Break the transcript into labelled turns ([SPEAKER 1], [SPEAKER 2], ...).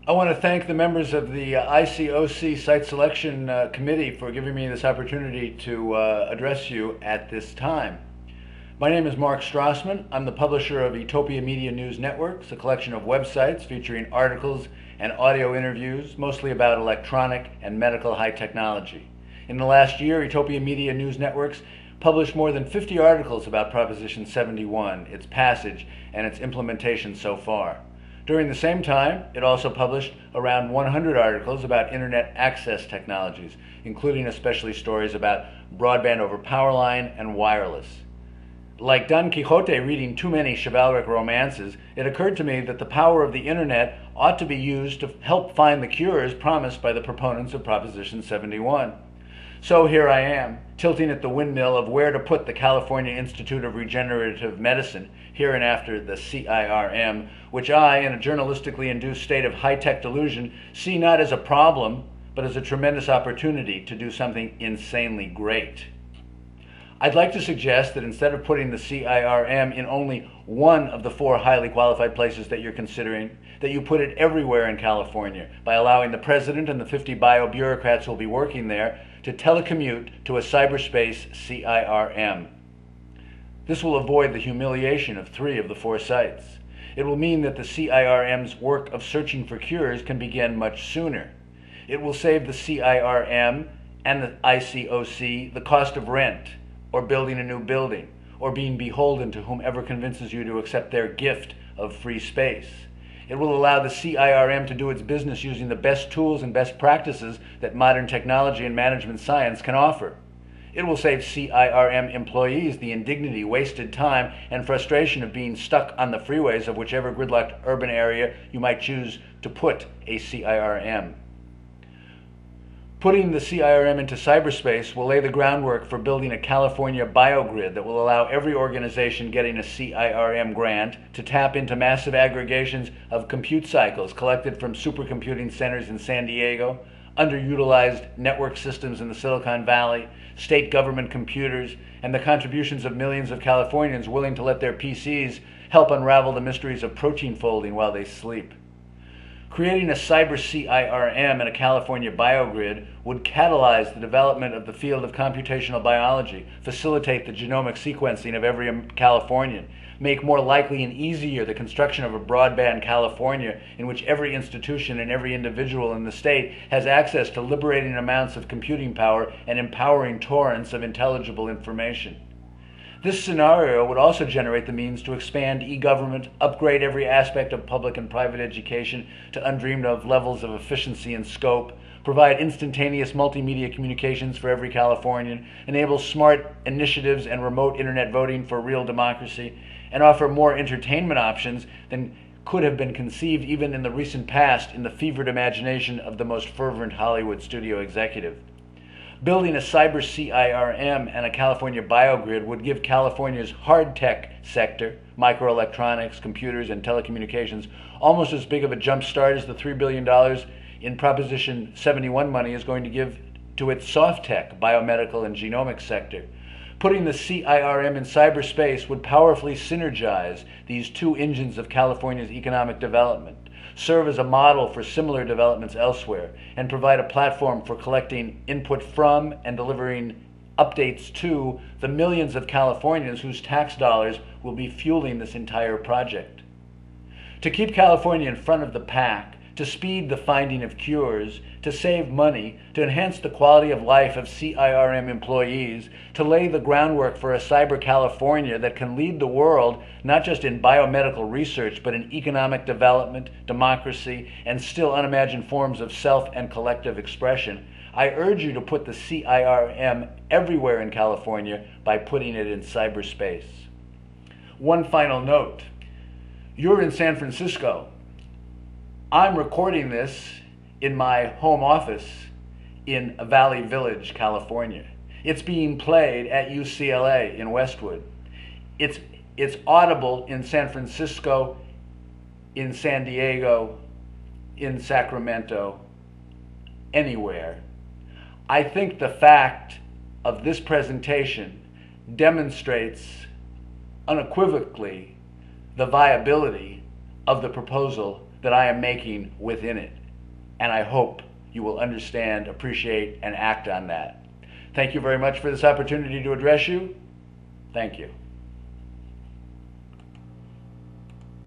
[SPEAKER 1] I want to thank the members of the ICOC Site Selection Committee for giving me this opportunity to address you at this time. My name is Mark Strassman. I'm the publisher of Utopia Media News Networks, a collection of websites featuring articles and audio interviews, mostly about electronic and medical high technology. In the last year, Utopia Media News Networks published more than 50 articles about Proposition 71, its passage, and its implementation so far. During the same time, it also published around 100 articles about internet access technologies, including especially stories about broadband over power line and wireless. Like Don Quixote reading too many chivalric romances, it occurred to me that the power of the internet ought to be used to help find the cures promised by the proponents of Proposition 71. So here I am, tilting at the windmill of where to put the California Institute of Regenerative Medicine, hereinafter the CIRM, which I, in a journalistically induced state of high-tech delusion, see not as a problem, but as a tremendous opportunity to do something insanely great. I'd like to suggest that instead of putting the CIRM in only one of the 4 highly qualified places that you're considering, that you put it everywhere in California by allowing the president and the 50 bio-bureaucrats who will be working there to telecommute to a cyberspace CIRM. This will avoid the humiliation of 3 of the 4 sites. It will mean that the CIRM's work of searching for cures can begin much sooner. It will save the CIRM and the ICOC the cost of rent, or building a new building, or being beholden to whomever convinces you to accept their gift of free space. It will allow the CIRM to do its business using the best tools and best practices that modern technology and management science can offer. It will save CIRM employees the indignity, wasted time, and frustration of being stuck on the freeways of whichever gridlocked urban area you might choose to put a CIRM. Putting the CIRM into cyberspace will lay the groundwork for building a California biogrid that will allow every organization getting a CIRM grant to tap into massive aggregations of compute cycles collected from supercomputing centers in San Diego, underutilized network systems in the Silicon Valley, state government computers, and the contributions of millions of Californians willing to let their PCs help unravel the mysteries of protein folding while they sleep. Creating a cyber CIRM and a California biogrid would catalyze the development of the field of computational biology, facilitate the genomic sequencing of every Californian, make more likely and easier the construction of a broadband California in which every institution and every individual in the state has access to liberating amounts of computing power and empowering torrents of intelligible information. This scenario would also generate the means to expand e-government, upgrade every aspect of public and private education to undreamed of levels of efficiency and scope, provide instantaneous multimedia communications for every Californian, enable smart initiatives and remote internet voting for real democracy, and offer more entertainment options than could have been conceived even in the recent past in the fevered imagination of the most fervent Hollywood studio executive. Building a cyber CIRM and a California biogrid would give California's hard tech sector, microelectronics, computers, and telecommunications, almost as big of a jump start as the $3 billion in Proposition 71 money is going to give to its soft tech, biomedical, and genomics sector. Putting the CIRM in cyberspace would powerfully synergize these 2 engines of California's economic development, serve as a model for similar developments elsewhere, and provide a platform for collecting input from and delivering updates to the millions of Californians whose tax dollars will be fueling this entire project. To keep California in front of the pack, to speed the finding of cures, to save money, to enhance the quality of life of CIRM employees, to lay the groundwork for a cyber California that can lead the world not just in biomedical research, but in economic development, democracy, and still unimagined forms of self and collective expression, I urge you to put the CIRM everywhere in California by putting it in cyberspace. One final note. You're in San Francisco. I'm recording this in my home office in Valley Village, California. It's being played at UCLA in Westwood. It's audible in San Francisco, in San Diego, in Sacramento, anywhere. I think the fact of this presentation demonstrates unequivocally the viability of the proposal that I am making within it. And I hope you will understand, appreciate, and act on that. Thank you very much for this opportunity to address you. Thank you.